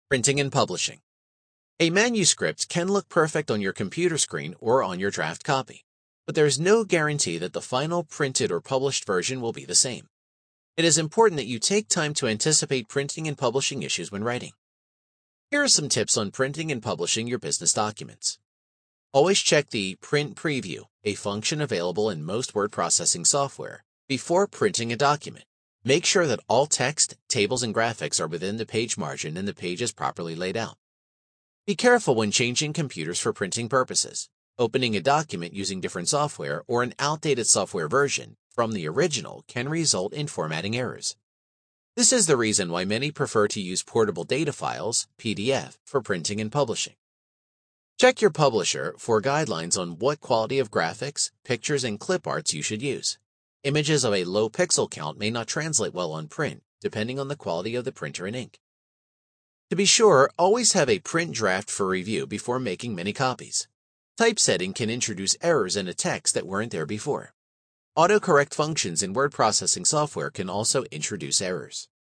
Printing and publishing. A manuscript can look perfect on your computer screen or on your draft copy, but there is no guarantee that the final printed or published version will be the same. It is important that you take time to anticipate printing and publishing issues when writing. Here are some tips on printing and publishing your business documents. Always check the Print Preview, a function available in most word processing software, before printing a document. Make sure that all text, tables, and graphics are within the page margin and the page is properly laid out. Be careful when changing computers for printing purposes. Opening a document using different software or an outdated software version from the original can result in formatting errors. This is the reason why many prefer to use portable data files, PDF, for printing and publishing. Check your publisher for guidelines on what quality of graphics, pictures, and clip arts you should use. Images of a low pixel count may not translate well on print, depending on the quality of the printer and ink. To be sure, always have a print draft for review before making many copies. Typesetting can introduce errors in a text that weren't there before. Autocorrect functions in word processing software can also introduce errors.